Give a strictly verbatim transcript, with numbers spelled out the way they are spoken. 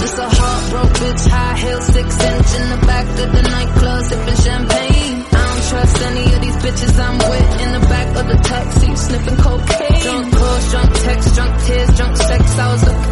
Just a heartbroken bitch, high heels, six inch in the back of the nightclub, sipping champagne. I don't trust any of these bitches I'm with in the back of the taxi, sniffing cocaine. Drunk calls, drunk texts, drunk tears, drunk sex. I was looking